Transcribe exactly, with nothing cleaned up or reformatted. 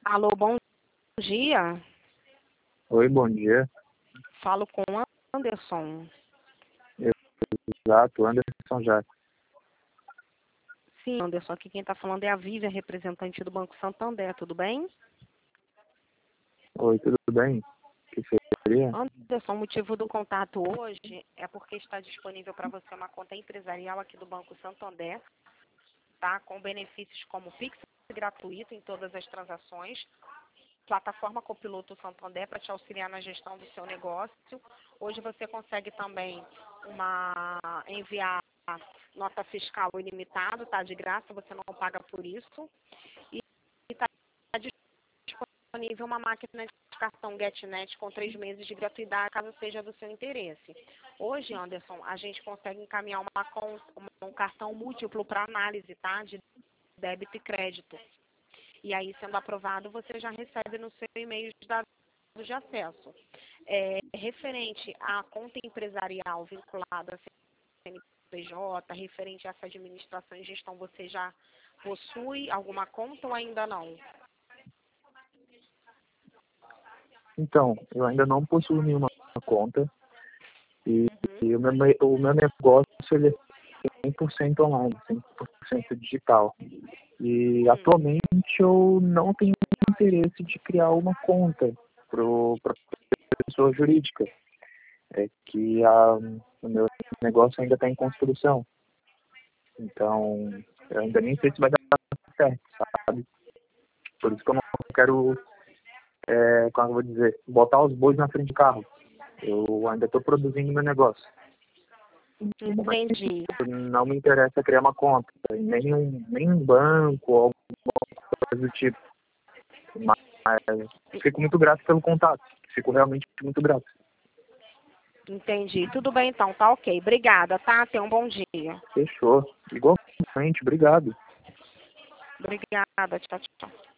Alô, bom dia. Oi, bom dia. Falo com Anderson. Exato, Anderson Jacques. Sim, Anderson, aqui quem está falando é a Vivian, representante do Banco Santander, tudo bem? Oi, tudo bem? O que seria? Anderson, o motivo do contato hoje é porque está disponível para você uma conta empresarial aqui do Banco Santander, tá? Com benefícios como Pix gratuito em todas as transações, plataforma Copiloto Santander para te auxiliar na gestão do seu negócio. Hoje você consegue também uma, enviar nota fiscal ilimitada, tá? De graça, você não paga por isso. E está disponível uma máquina de cartão GetNet com três meses de gratuidade, caso seja do seu interesse. Hoje, Anderson, a gente consegue encaminhar uma, um cartão múltiplo para análise, tá? De débito e crédito. E aí, sendo aprovado, você já recebe no seu e-mail os dados de acesso. É, referente à conta empresarial vinculada a C N P J, referente a essa administração e gestão, você já possui alguma conta ou ainda não? Então, eu ainda não possuo nenhuma conta e, Uhum. e o, meu, o meu negócio ele é cem por cento online, cem por cento digital. E Hum. atualmente eu não tenho interesse de criar uma conta para pessoa jurídica. É que a, o meu negócio ainda está em construção. Então, eu ainda nem sei se vai dar certo, sabe? Por isso que eu não quero, é, como eu vou dizer, botar os bois na frente do carro. Eu ainda estou produzindo meu negócio. Entendi. Não me interessa criar uma conta, nem um, nem um banco ou alguma coisa do tipo. Mas fico muito grato pelo contato. Fico realmente muito grato. Entendi. Tudo bem, então. Tá ok. Obrigada, tá? Tenha um bom dia. Fechou. Igualmente, obrigado. Obrigada. Tchau, tchau.